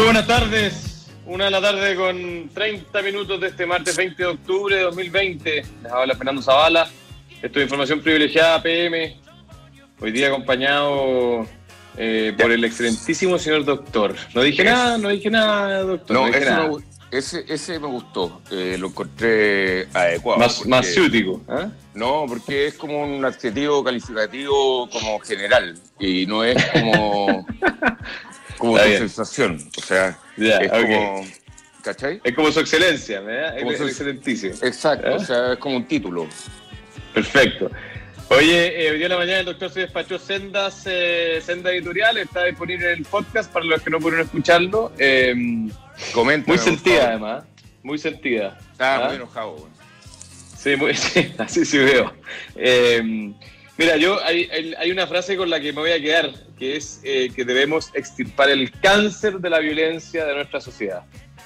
buenas tardes, 1 de la tarde con 30 minutos de este martes 20 de octubre de 2020. Les habla Fernando Zavala, esto es Información Privilegiada PM, hoy día acompañado por el excelentísimo señor doctor. No dije nada, doctor. No, nada. Ese me gustó, lo encontré adecuado. Más ciútico, ¿eh? No, porque es como un adjetivo calificativo como general y no es como... como tu sensación, o sea, es como, ¿cachai? Es como su excelencia, ¿verdad? Es excelentísimo. Exacto, o sea, es como un título. Perfecto. Oye, hoy día en la mañana el doctor se despachó Senda Editorial, está disponible en el podcast para los que no pudieron escucharlo. Comenta. Muy sentida, además, muy sentida. Estaba muy enojado, güey. Sí, así sí veo. Mira, hay una frase con la que me voy a quedar, que es que debemos extirpar el cáncer de la violencia de nuestra sociedad.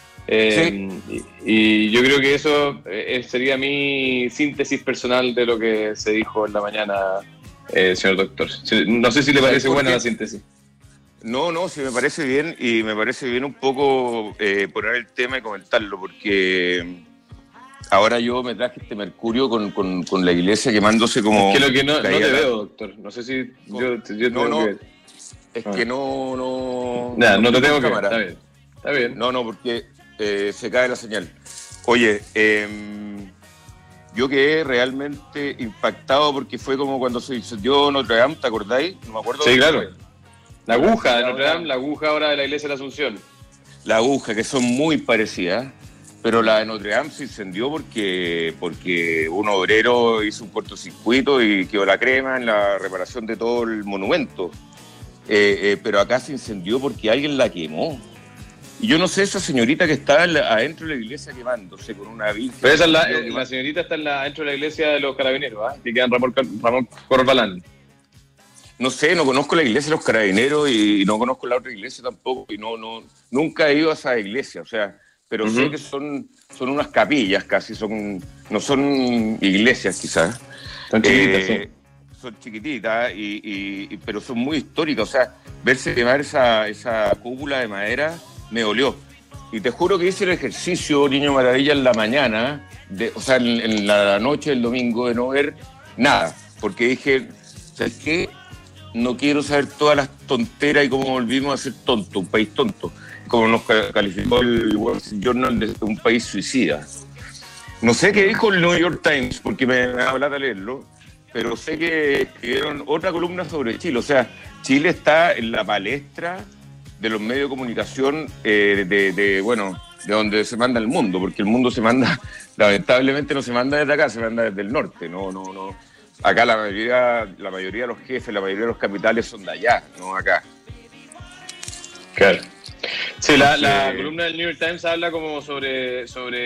Y yo creo que eso sería mi síntesis personal de lo que se dijo en la mañana, señor doctor. No sé si le parece buena la síntesis. No, sí me parece bien, y me parece bien un poner el tema y comentarlo, porque... Ahora yo me traje este mercurio con la iglesia quemándose como... Es que lo que no te veo, doctor. No sé si yo no, es que no... No te tengo cámara. Está bien. No, porque se cae la señal. Oye, yo quedé realmente impactado porque fue como cuando se incendió Notre Dame, ¿te acordáis? No me acuerdo. Sí, claro. La aguja de Notre Dame, la aguja ahora de la iglesia de la Asunción. La aguja, que son muy parecidas. Pero la de Notre Dame se incendió porque un obrero hizo un cortocircuito y quedó la crema en la reparación de todo el monumento. Pero acá se incendió porque alguien la quemó. Y yo no sé, esa señorita que estaba adentro de la iglesia quemándose con una virgen. Pero esa es la señorita está dentro de la iglesia de los carabineros, que queda en Ramón Corbalán. No sé, no conozco la iglesia de los carabineros y no conozco la otra iglesia tampoco. Y nunca he ido a esa iglesia, o sea... Pero sé que son unas capillas casi, no son iglesias quizás. Son chiquitas, sí. Son chiquititas, pero son muy históricas. O sea, verse quemar esa cúpula de madera me dolió. Y te juro que hice el ejercicio, Niño Maravilla, en la mañana, en la noche del domingo, de no ver nada. Porque dije, ¿sabes qué? No quiero saber todas las tonteras y cómo volvimos a ser tontos, un país tonto. Como nos calificó el Wall Street Journal de un país suicida. No sé qué dijo el New York Times, porque me da plata leerlo, pero sé que escribieron otra columna sobre Chile. O sea, Chile está en la palestra de los medios de comunicación de donde se manda el mundo, porque el mundo se manda, lamentablemente no se manda desde acá, se manda desde el norte. No. Acá la mayoría de los jefes, la mayoría de los capitales son de allá, no acá. Claro. Sí, la columna del New York Times habla como sobre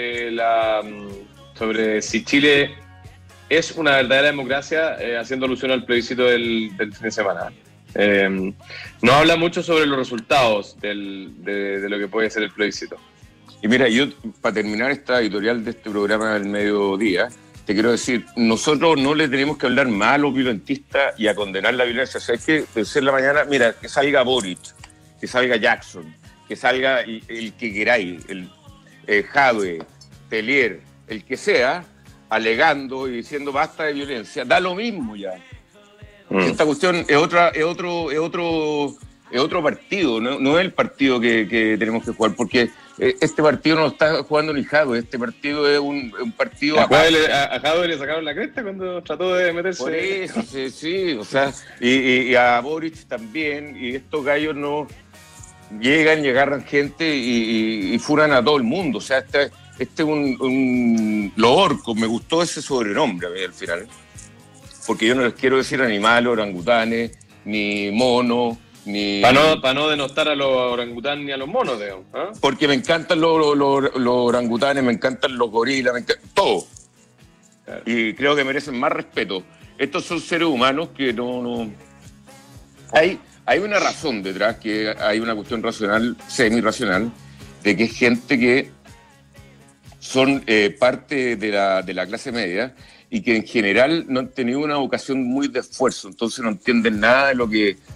si Chile es una verdadera democracia, haciendo alusión al plebiscito del fin de semana. No habla mucho sobre los resultados de lo que puede ser el plebiscito. Y mira, yo para terminar esta editorial de este programa del mediodía, te quiero decir, nosotros no le tenemos que hablar mal a los violentistas y a condenar la violencia. O sea, es que pensé en la mañana, mira, que salga Boric, que salga Jackson, que salga el que queráis, el Jadwe, Telier, el que sea, alegando y diciendo basta de violencia, da lo mismo ya. Esta cuestión es otro partido, no es el partido que tenemos que jugar, porque este partido no lo está jugando ni Jadwe, este partido es un partido... A Jadwe le sacaron la cresta cuando trató de meterse... Por eso, sí, o sea, y a Boric también, y estos gallos no... Llegan y agarran gente y furan a todo el mundo. O sea, este es los orcos. Me gustó ese sobrenombre a mí al final. Porque yo no les quiero decir animales, orangutanes, ni monos, ni... Para no denostar a los orangutanes ni a los monos, digamos. ¿Eh? Porque me encantan los orangutanes, me encantan los gorilas, todo. Claro. Y creo que merecen más respeto. Estos son seres humanos que no... Hay una razón detrás, que hay una cuestión racional, semi-racional, de que es gente que son parte de la clase media y que en general no han tenido una vocación muy de esfuerzo, entonces no entienden nada de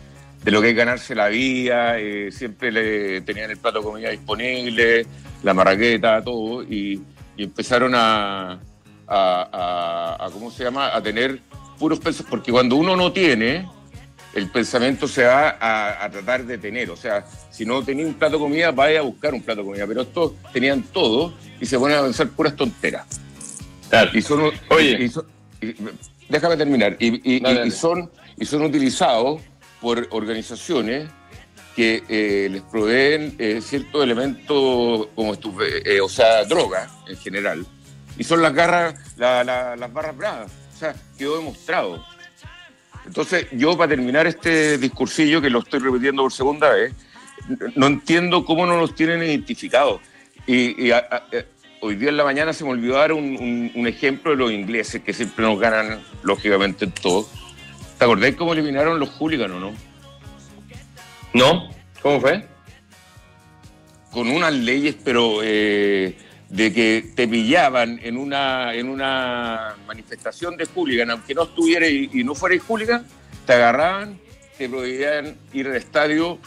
de lo que es ganarse la vida, siempre le tenían el plato de comida disponible, la marraqueta, todo, y empezaron a ¿cómo se llama?, a tener puros pensamientos, porque cuando uno no tiene, el pensamiento se va a tratar de tener, o sea, si no tenía un plato de comida, vaya a buscar un plato de comida, pero estos tenían todo y se ponen a pensar puras tonteras. Claro. Déjame terminar, y son utilizados por organizaciones que les proveen ciertos elementos como o sea, drogas en general, y son las barras bravas, o sea, quedó demostrado. Entonces, yo para terminar este discursillo, que lo estoy repitiendo por segunda vez, no entiendo cómo no los tienen identificados. Hoy día en la mañana se me olvidó dar un ejemplo de los ingleses, que siempre nos ganan, lógicamente, en todo. ¿Te acordás cómo eliminaron los hooligans, no? ¿No? ¿Cómo fue? Con unas leyes, pero de que te pillaban en una manifestación de hooligan, aunque no estuvieras y no fueras hooligan, te agarraban, te prohibían ir al estadio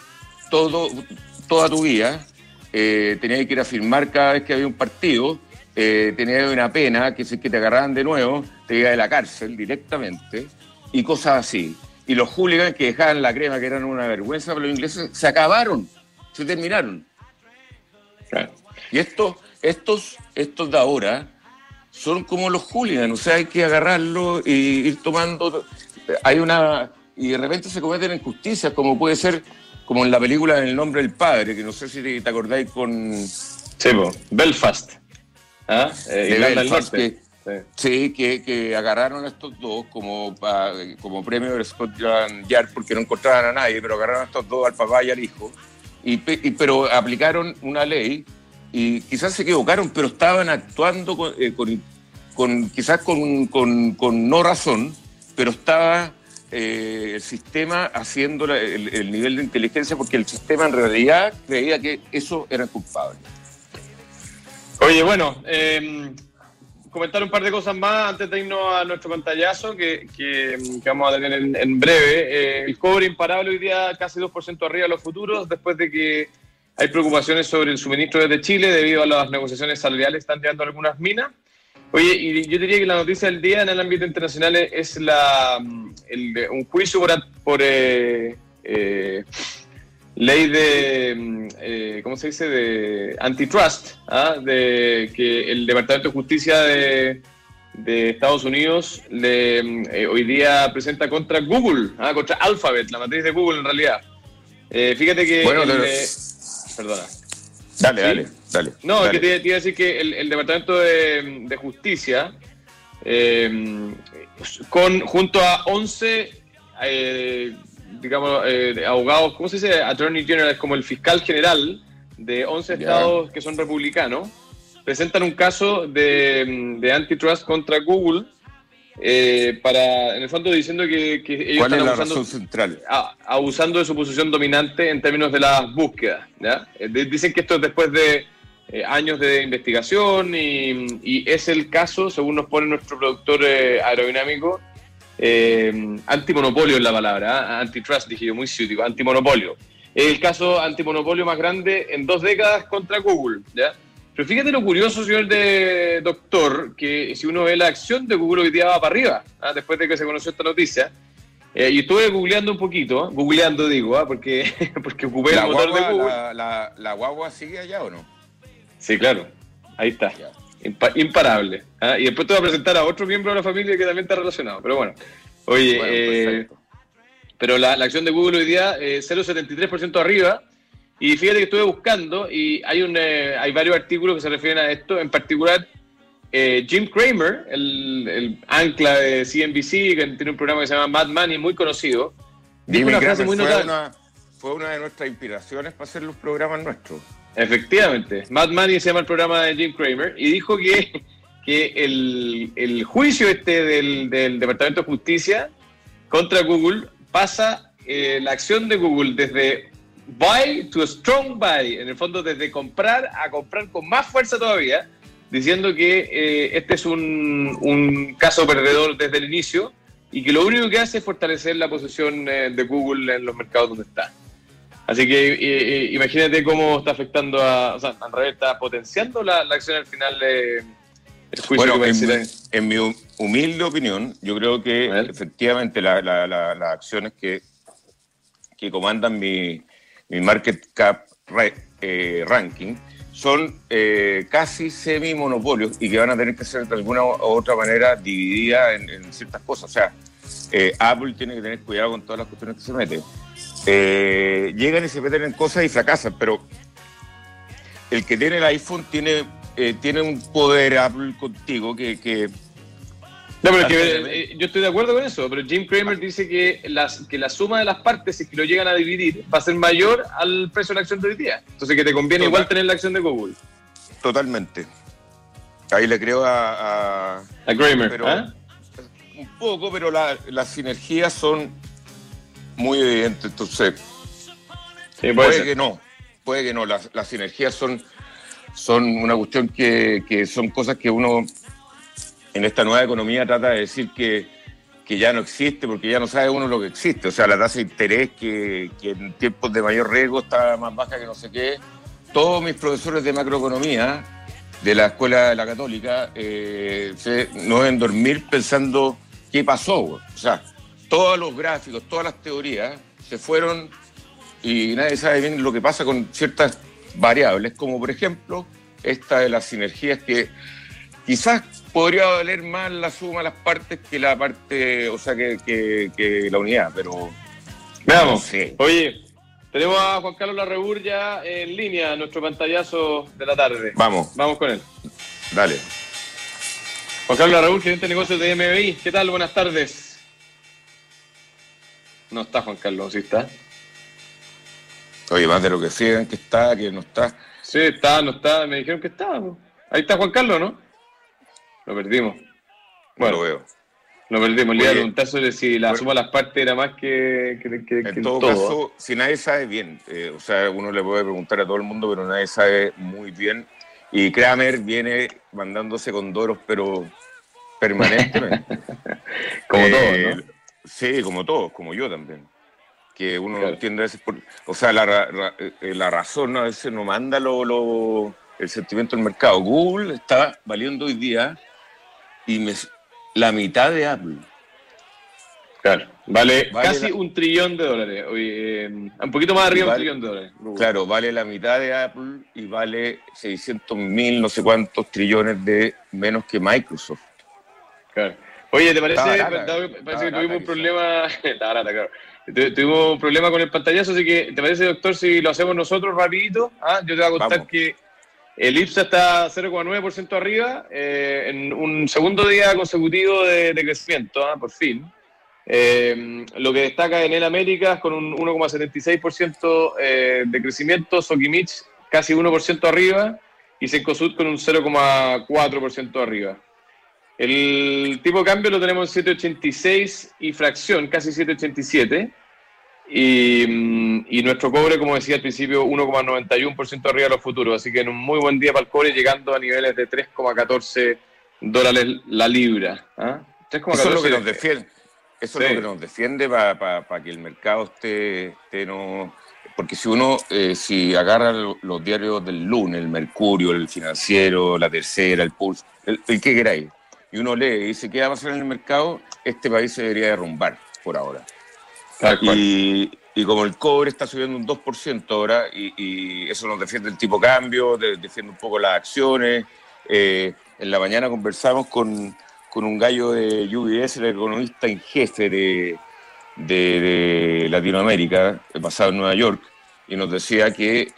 toda tu vida. Tenías que ir a firmar cada vez que había un partido, tenías una pena que si es que te agarraban de nuevo, te iba de la cárcel directamente, y cosas así. Y los hooligans que dejaban la crema, que eran una vergüenza para los ingleses, se acabaron, se terminaron. Claro. Y estos de ahora son como los hooligans, o sea, hay que agarrarlo y ir tomando. Y de repente se cometen injusticias, como puede ser, como en la película En el nombre del padre, que no sé si te acordáis con... Sí, Belfast. ¿Ah? Irlanda del Norte. Que agarraron a estos dos como premio de Scotland Yard, porque no encontraban a nadie, pero agarraron a estos dos, al papá y al hijo, pero aplicaron una ley, y quizás se equivocaron, pero estaban actuando quizás con no razón, pero estaba el sistema haciendo el nivel de inteligencia, porque el sistema en realidad creía que eso era culpable. Oye, bueno, comentar un par de cosas más antes de irnos a nuestro pantallazo que vamos a tener en breve. El cobre imparable hoy día casi 2% arriba de los futuros, después de que hay preocupaciones sobre el suministro desde Chile debido a las negociaciones salariales que están llevando algunas minas. Oye, y yo diría que la noticia del día en el ámbito internacional es un juicio por ley de, ¿cómo se dice?, de antitrust, de que el Departamento de Justicia de Estados Unidos hoy día presenta contra Google, contra Alphabet, la matriz de Google en realidad. Fíjate que... Bueno, perdona. Dale. No, dale. que te iba a decir que el Departamento de Justicia, junto a 11... abogados, ¿cómo se dice? Attorney General, es como el fiscal general de 11 estados que son republicanos, presentan un caso de antitrust contra Google, en el fondo diciendo que ellos ¿Cuál están es la razón central? abusando de su posición dominante en términos de las búsquedas, ¿ya? Dicen que esto es después de años de investigación y es el caso, según nos pone nuestro productor aerodinámico, antimonopolio es la palabra, antitrust, dije yo, muy ciútico, antimonopolio. Es el caso antimonopolio más grande en 2 décadas contra Google, ¿ya? Pero fíjate lo curioso, señor doctor, que si uno ve la acción de Google hoy día va para arriba, después de que se conoció esta noticia. Y estuve googleando un poquito, porque ocupé el motor de Google. ¿La guagua sigue allá o no? Sí, claro, ahí está. Imparable. Y después te voy a presentar a otro miembro de la familia que también está relacionado. Pero bueno, oye, pero la acción de Google hoy día 0,73% arriba. Y fíjate que estuve buscando y hay varios artículos que se refieren a esto. En particular, Jim Cramer, el ancla de CNBC, que tiene un programa que se llama Mad Money, muy conocido, dijo una frase muy notable. Fue una de nuestras inspiraciones para hacer los programas nuestros. Efectivamente, Mad Money se llama el programa de Jim Cramer, y dijo que el juicio del Departamento de Justicia contra Google pasa la acción de Google desde buy to a strong buy, en el fondo desde comprar a comprar con más fuerza todavía, diciendo que este es un caso perdedor desde el inicio y que lo único que hace es fortalecer la posición de Google en los mercados donde está. Así que imagínate cómo está afectando o sea, al revés, está potenciando la acción al final el juicio bueno, que en mi humilde opinión, yo creo que efectivamente las acciones que comandan mi market cap ranking son casi semi-monopolios y que van a tener que ser de alguna u otra manera divididas en ciertas cosas. O sea, Apple tiene que tener cuidado con todas las cuestiones que se mete. Llegan y se meten en cosas y fracasan, pero el que tiene el iPhone tiene un poder Apple contigo que no, pero yo estoy de acuerdo con eso, pero Jim Cramer dice que la suma de las partes, si es que lo llegan a dividir, va a ser mayor al precio de la acción de hoy día. Entonces que te conviene igual tener la acción de Google. Totalmente. Ahí le creo a Cramer, pero, un poco, pero las sinergias son muy evidentes, entonces sí, puede que no, las sinergias son una cuestión que son cosas que uno en esta nueva economía trata de decir que ya no existe, porque ya no sabe uno lo que existe. O sea, la tasa de interés que en tiempos de mayor riesgo está más baja que no sé qué. Todos mis profesores de macroeconomía de la Escuela de la Católica no deben dormir pensando qué pasó. O sea, todos los gráficos, todas las teorías se fueron y nadie sabe bien lo que pasa con ciertas variables, como por ejemplo esta de las sinergias que quizás podría valer más la suma de las partes que la parte, o sea, que la unidad, pero veamos. No sé. Oye, tenemos a Juan Carlos Larrebur ya en línea, nuestro pantallazo de la tarde. Vamos con él. Dale. Juan Carlos Larrebur, gerente de negocios de MBI. ¿Qué tal? Buenas tardes. No está Juan Carlos, ¿sí está? Oye, más de lo que sigan que está, que no está. Sí, está, no está. Me dijeron que estaba. Ahí está Juan Carlos, ¿no? Lo perdimos. Bueno, no lo veo. Lo perdimos. Le iba a preguntar sobre si la suma de las partes era más que en todo caso, si nadie sabe bien, o sea, uno le puede preguntar a todo el mundo, pero nadie sabe muy bien. Y Cramer viene mandándose condoros, pero permanentemente. Como todos, ¿no? Sí, como todos, como yo también. Que uno no entiende a veces o sea, la razón a veces no manda el sentimiento del mercado. Google está valiendo hoy día la mitad de Apple. Claro, vale casi $1 trillón. Un poquito más arriba de $1 trillón. Google. Claro, vale la mitad de Apple y vale 600.000 no sé cuántos trillones de menos que Microsoft. Claro. Oye, ¿te parece que tuvimos un problema? Está barata, claro. Tuvimos un problema con el pantallazo, así que ¿te parece, doctor, si lo hacemos nosotros rapidito? Yo te voy a contar que el IPSA está 0,9% arriba en un segundo día consecutivo de crecimiento, por fin. Lo que destaca en el Américas con un 1,76% de crecimiento, Sokimich casi 1% arriba y Cencosud con un 0,4% arriba. El tipo de cambio lo tenemos en 7.86 y fracción, casi 7.87. Y nuestro cobre, como decía al principio, 1,91% arriba de los futuros. Así que en un muy buen día para el cobre, llegando a niveles de $3,14 la libra. 3,14. Eso es lo que nos defiende. Eso es lo que nos defiende para que el mercado esté no. Porque si agarra los diarios del lunes, el Mercurio, el Financiero, la Tercera, el Pulse, el que queráis, y uno lee y dice, ¿qué va a pasar en el mercado? Este país se debería derrumbar por ahora. Y como el cobre está subiendo un 2% ahora, y eso nos defiende el tipo de cambio, defiende un poco las acciones. En la mañana conversamos con un gallo de UBS, el economista en jefe de Latinoamérica, basado en Nueva York, y nos decía que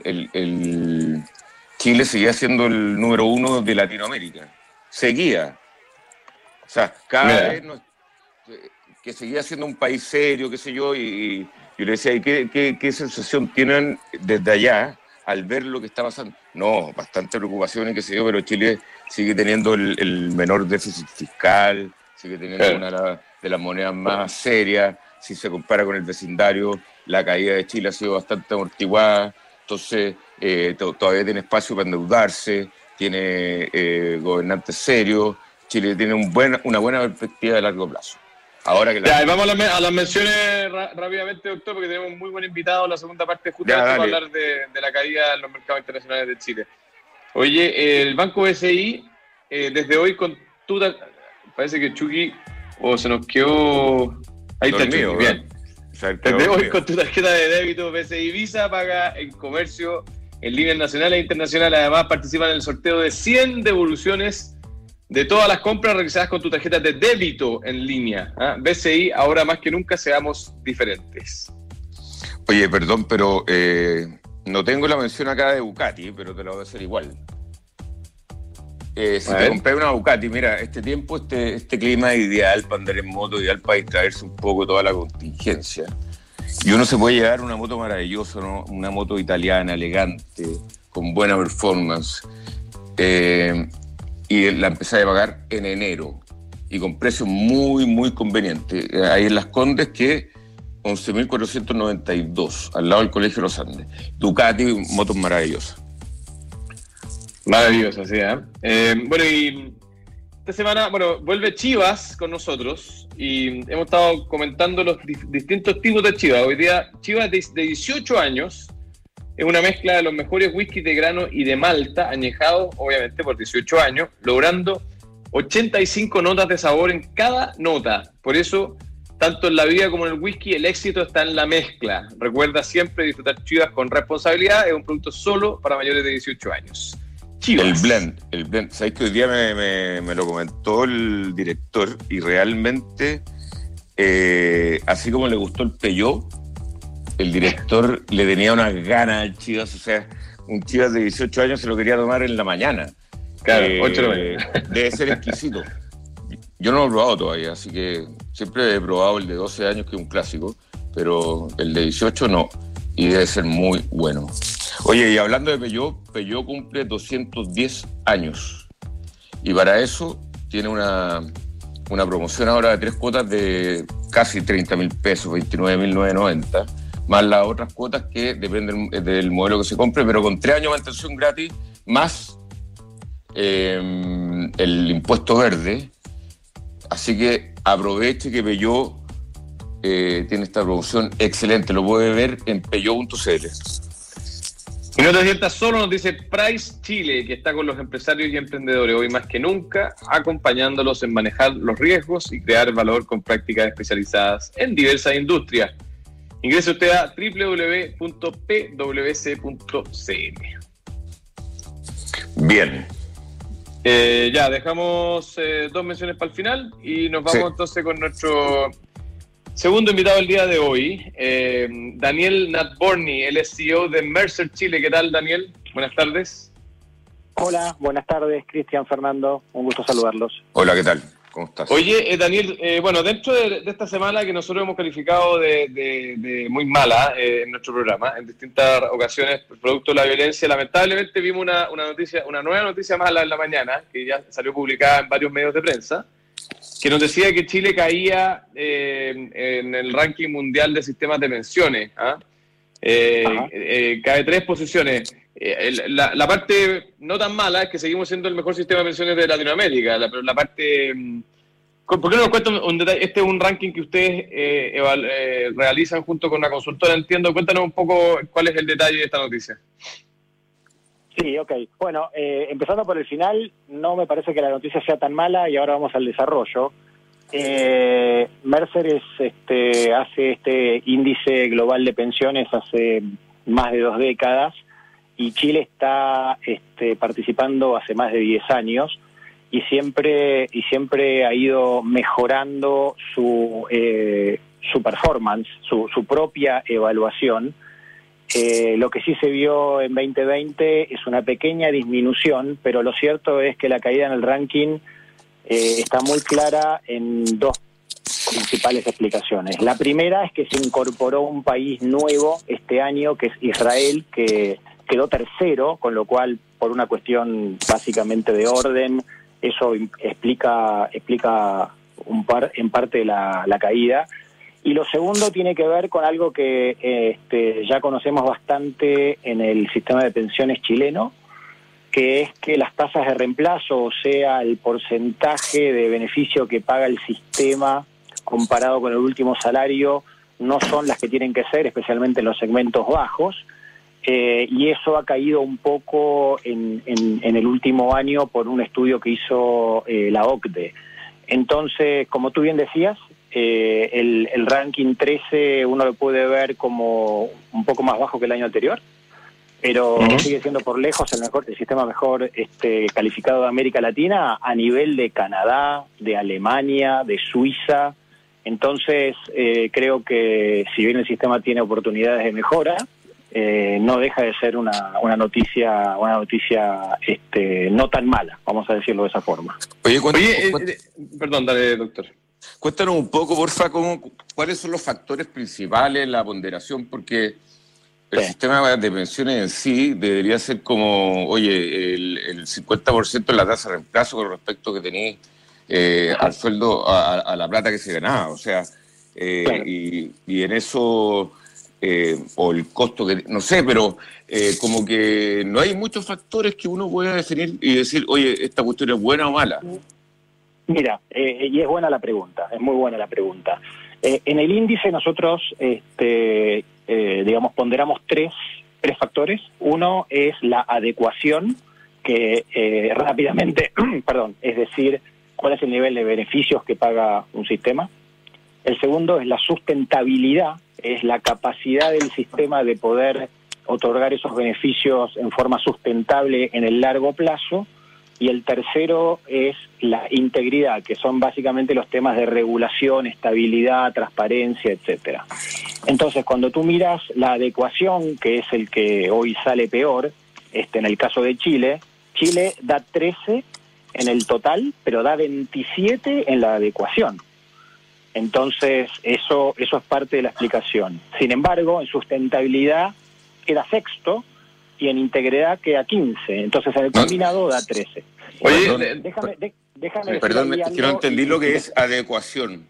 Chile seguía siendo el número 1 de Latinoamérica. Seguía. O sea, cada vez que seguía siendo un país serio, qué sé yo, y yo le decía, ¿y qué sensación tienen desde allá al ver lo que está pasando? No, bastante preocupación y qué sé yo, pero Chile sigue teniendo el menor déficit fiscal, sigue teniendo una de las monedas más serias. Si se compara con el vecindario, la caída de Chile ha sido bastante amortiguada, entonces todavía tiene espacio para endeudarse, tiene gobernantes serios. Chile tiene una buena perspectiva de largo plazo. Ahora que Ya, vamos a las menciones rápidamente, doctor, porque tenemos un muy buen invitado en la segunda parte, justamente para hablar de la caída en los mercados internacionales de Chile. Oye, el Banco BCI, desde hoy con parece que Chucky, se nos quedó... Ahí está Chucky, bien. Desde hoy con tu tarjeta de débito BCI Visa paga en comercio en líneas nacionales e internacionales. Además participan en el sorteo de 100 devoluciones de todas las compras realizadas con tu tarjeta de débito en línea. BCI, ahora más que nunca, seamos diferentes. Oye, perdón, pero no tengo la mención acá de Ducati, pero te la voy a hacer igual. Si te compré una Ducati, mira, este tiempo, este clima es ideal para andar en moto, ideal para distraerse un poco toda la contingencia. Y uno se puede llevar una moto maravillosa, ¿no? Una moto italiana, elegante, con buena performance. Y la empecé a pagar en enero y con precios muy, muy convenientes. Ahí en Las Condes, que 11.492, al lado del Colegio Los Andes. Ducati, motos maravillosas. Maravillosa, sí, bueno, y esta semana, vuelve Chivas con nosotros y hemos estado comentando los distintos tipos de Chivas. Hoy día, Chivas de 18 años. Es una mezcla de los mejores whiskies de grano y de malta, añejados, obviamente, por 18 años, logrando 85 notas de sabor en cada nota. Por eso, tanto en la vida como en el whisky, el éxito está en la mezcla. Recuerda siempre disfrutar Chivas con responsabilidad. Es un producto solo para mayores de 18 años. Chivas. El blend. ¿Sabes que hoy día me lo comentó el director? Y realmente, así como le gustó el Peugeot, el director le tenía unas ganas al Chivas, o sea, un Chivas de 18 años se lo quería tomar en la mañana. Claro, 8 de la mañana. Debe ser exquisito. Yo no lo he probado todavía, así que siempre he probado el de 12 años, que es un clásico, pero el de 18 no, y debe ser muy bueno. Oye, y hablando de Peugeot cumple 210 años, y para eso tiene una promoción ahora de 3 cuotas de casi 30.000 pesos, 29.990, más las otras cuotas que dependen del modelo que se compre, pero con 3 años de mantención gratis, más el impuesto verde. Así que aproveche que Peugeot tiene esta promoción excelente. Lo puede ver en peugeot.cl. Y no te sientas solo, nos dice Price Chile, que está con los empresarios y emprendedores hoy más que nunca, acompañándolos en manejar los riesgos y crear valor con prácticas especializadas en diversas industrias. Ingrese usted a www.pwc.cl. Bien. Ya, dejamos 2 menciones para el final y nos vamos entonces con nuestro segundo invitado el día de hoy, Daniel Nadborny, él es CEO de Mercer Chile. ¿Qué tal, Daniel? Buenas tardes. Hola, buenas tardes, Cristian, Fernando, un gusto saludarlos. Hola, ¿qué tal? ¿Cómo estás? Oye, Daniel, dentro de esta semana que nosotros hemos calificado de muy mala en nuestro programa, en distintas ocasiones, producto de la violencia, lamentablemente vimos una nueva noticia mala en la mañana, que ya salió publicada en varios medios de prensa, que nos decía que Chile caía en el ranking mundial de sistemas de pensiones. Cae 3 posiciones. La parte no tan mala es que seguimos siendo el mejor sistema de pensiones de Latinoamérica, pero la parte... ¿Por qué no nos cuentan un detalle? Este es un ranking que ustedes realizan junto con una consultora, entiendo. Cuéntanos un poco cuál es el detalle de esta noticia. Sí, ok. Bueno, empezando por el final, no me parece que la noticia sea tan mala y ahora vamos al desarrollo. Mercer hace este índice global de pensiones hace más de 2 décadas y Chile está participando hace más de 10 años y siempre ha ido mejorando su performance, su propia evaluación. Lo que sí se vio en 2020 es una pequeña disminución, pero lo cierto es que la caída en el ranking está muy clara en 2 principales explicaciones. La primera es que se incorporó un país nuevo este año, que es Israel, que quedó tercero, con lo cual, por una cuestión básicamente de orden, eso explica en parte la caída. Y lo segundo tiene que ver con algo que ya conocemos bastante en el sistema de pensiones chileno, que es que las tasas de reemplazo, o sea, el porcentaje de beneficio que paga el sistema comparado con el último salario no son las que tienen que ser, especialmente en los segmentos bajos, y eso ha caído un poco en el último año por un estudio que hizo la OCDE. Entonces, como tú bien decías, el ranking 13 uno lo puede ver como un poco más bajo que el año anterior, pero sigue siendo por lejos el sistema mejor calificado de América Latina a nivel de Canadá, de Alemania, de Suiza. Entonces, creo que si bien el sistema tiene oportunidades de mejora, no deja de ser una noticia no tan mala, vamos a decirlo de esa forma. Perdón, dale, doctor. Cuéntanos un poco, porfa, cuáles son los factores principales, la ponderación, porque el sistema de pensiones en sí debería ser como, oye, el 50% de la tasa de reemplazo con respecto que tenéis al sueldo, a la plata que se ganaba, o sea, claro. y en eso, o el costo que, no sé, pero como que no hay muchos factores que uno pueda definir y decir, oye, esta cuestión es buena o mala. Mira, y es buena la pregunta, es muy buena la pregunta. En el índice nosotros, digamos, ponderamos tres factores. Uno es la adecuación, que rápidamente, perdón, es decir, cuál es el nivel de beneficios que paga un sistema. El segundo es la sustentabilidad, es la capacidad del sistema de poder otorgar esos beneficios en forma sustentable en el largo plazo. Y el tercero es la integridad, que son básicamente los temas de regulación, estabilidad, transparencia, etcétera. Entonces, cuando tú miras la adecuación, que es el que hoy sale peor, en el caso de Chile da 13 en el total, pero da 27 en la adecuación. Entonces, eso es parte de la explicación. Sin embargo, en sustentabilidad queda sexto, y en integridad queda 15. Entonces, en el combinado da 13. Oye, déjame perdón, es que no entendí lo que es adecuación.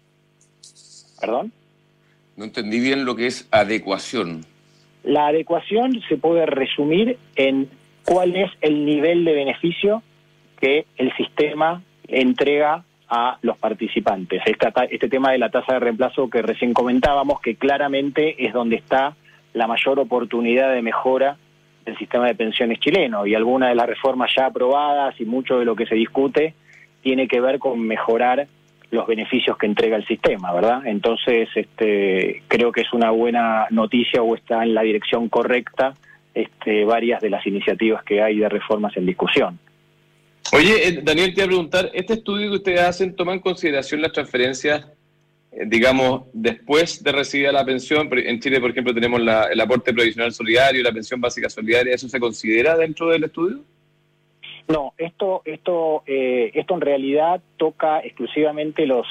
¿Perdón? No entendí bien lo que es adecuación. La adecuación se puede resumir en cuál es el nivel de beneficio que el sistema entrega a los participantes. Este tema de la tasa de reemplazo que recién comentábamos, que claramente es donde está la mayor oportunidad de mejora del sistema de pensiones chileno, y algunas de las reformas ya aprobadas y mucho de lo que se discute tiene que ver con mejorar los beneficios que entrega el sistema, ¿verdad? Entonces, creo que es una buena noticia, o está en la dirección correcta varias de las iniciativas que hay de reformas en discusión. Oye, Daniel, te iba a preguntar, ¿este estudio que ustedes hacen toma en consideración las transferencias, digamos, después de recibir la pensión? En Chile, por ejemplo, tenemos el aporte provisional solidario, la pensión básica solidaria. ¿Eso se considera dentro del estudio? No, esto en realidad toca exclusivamente los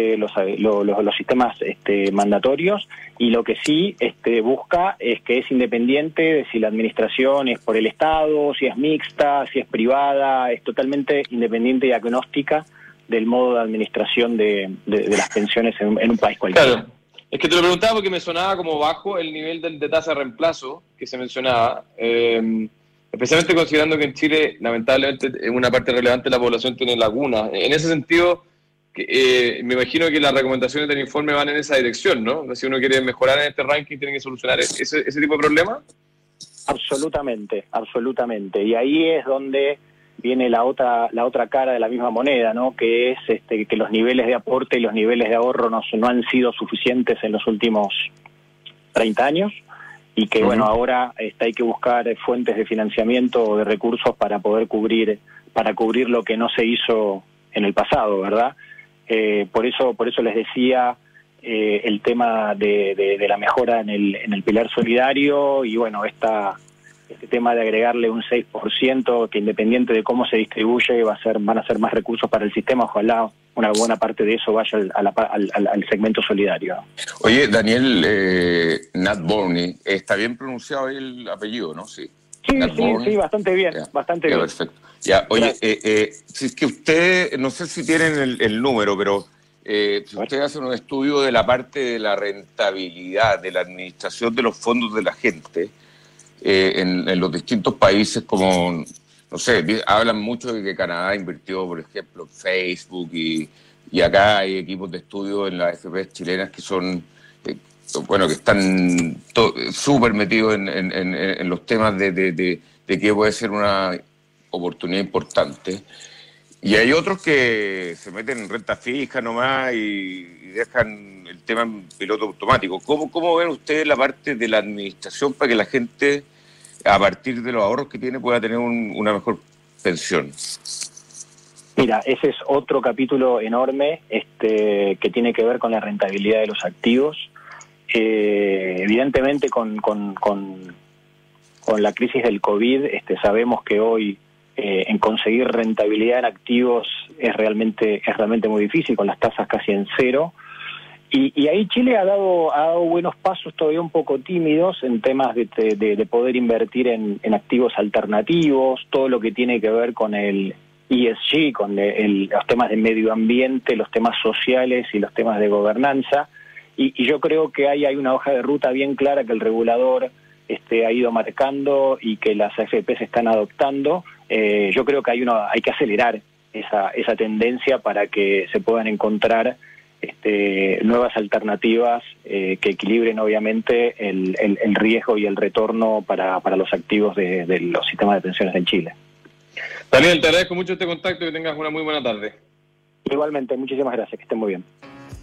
sistemas mandatorios, y lo que sí busca es que es independiente de si la administración es por el Estado, si es mixta, si es privada, es totalmente independiente y agnóstica del modo de administración de las pensiones en un país cualquiera. Claro, es que te lo preguntaba porque me sonaba como bajo el nivel de tasa de reemplazo que se mencionaba, especialmente considerando que en Chile, lamentablemente, una parte relevante de la población tiene lagunas. En ese sentido, me imagino que las recomendaciones del informe van en esa dirección, ¿no? Si uno quiere mejorar en este ranking, tiene que solucionar ese tipo de problemas. Absolutamente, absolutamente. Y ahí es donde viene la otra cara de la misma moneda, ¿no? Que es que los niveles de aporte y los niveles de ahorro no han sido suficientes en los últimos 30 años, y que, bueno, ahora hay que buscar fuentes de financiamiento o de recursos para poder cubrir lo que no se hizo en el pasado, ¿verdad? Por eso les decía el tema de la mejora en el pilar solidario, y bueno, este tema de agregarle un 6%, que independiente de cómo se distribuye van a ser más recursos para el sistema. Ojalá una buena parte de eso vaya al segmento solidario. Oye, Daniel, Nat-Borny, está bien pronunciado el apellido, ¿no? Sí. Sí, bastante bien, bastante bien. Perfecto. Ya, oye, si es que usted, no sé si tienen el número, pero si ustedes hacen un estudio de la parte de la rentabilidad, de la administración de los fondos de la gente, en los distintos países, como, no sé, hablan mucho de que Canadá invirtió, por ejemplo, en Facebook y y acá hay equipos de estudio en las AFP chilenas que son, bueno, que están súper metidos en los temas de que puede ser una oportunidad importante. Y hay otros que se meten en renta fija nomás y dejan el tema en piloto automático. ¿Cómo ven ustedes la parte de la administración para que la gente, a partir de los ahorros que tiene, pueda tener una mejor pensión? Mira, ese es otro capítulo enorme que tiene que ver con la rentabilidad de los activos. Evidentemente con la crisis del COVID sabemos que hoy en conseguir rentabilidad en activos es realmente muy difícil, con las tasas casi en cero. Y ahí Chile ha dado buenos pasos, todavía un poco tímidos, en temas de poder invertir en activos alternativos, todo lo que tiene que ver con el ESG, con los temas de medio ambiente, los temas sociales y los temas de gobernanza. Y yo creo que ahí hay una hoja de ruta bien clara que el regulador ha ido marcando y que las AFP se están adoptando. Yo creo que hay que acelerar esa tendencia para que se puedan encontrar nuevas alternativas que equilibren obviamente el riesgo y el retorno para los activos de los sistemas de pensiones en Chile. Daniel, te agradezco mucho este contacto y que tengas una muy buena tarde. Igualmente, muchísimas gracias, que estén muy bien.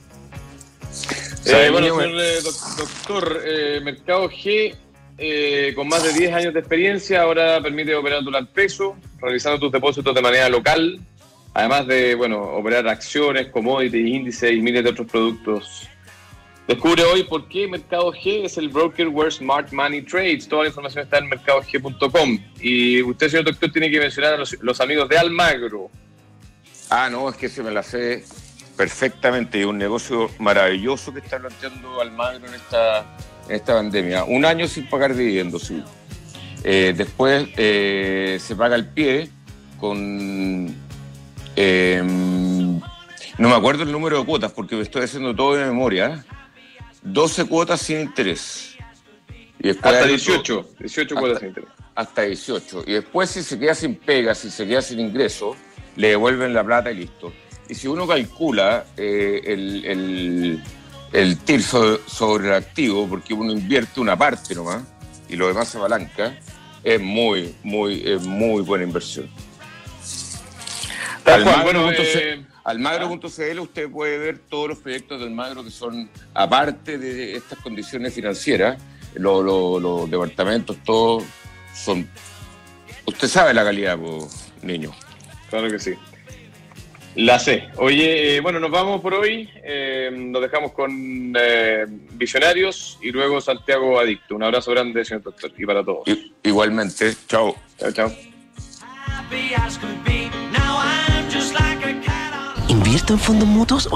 Bueno, señor doctor, Mercado G, con más de 10 años de experiencia, ahora permite operar dólar peso, realizando tus depósitos de manera local, además de, operar acciones, commodities, índices y miles de otros productos. Descubre hoy por qué Mercado G es el broker where smart money trades. Toda la información está en mercadog.com. Y usted, señor doctor, tiene que mencionar a los amigos de Almagro. No, es que se me la sé perfectamente. Es un negocio maravilloso que está planteando Almagro en esta pandemia. 1 año sin pagar dividendos, sí. Después se paga el pie con... no me acuerdo el número de cuotas porque me estoy haciendo todo de memoria. 12 cuotas sin interés. Y después hasta 18 cuotas sin interés. Hasta 18. Y después, si se queda sin pega, si se queda sin ingreso, le devuelven la plata y listo. Y si uno calcula el TIR sobre el activo, porque uno invierte una parte nomás y lo demás se apalanca, es muy buena inversión. Almagro.cl usted puede ver todos los proyectos de Almagro que son, aparte de estas condiciones financieras, los departamentos, todos son... Usted sabe la calidad, niño. Claro que sí. La sé. Oye, nos vamos por hoy. Nos dejamos con Visionarios y luego Santiago Adicto. Un abrazo grande, señor doctor, y para todos. Igualmente. Chao. Chao. ¿Invierto en fondos mutuos o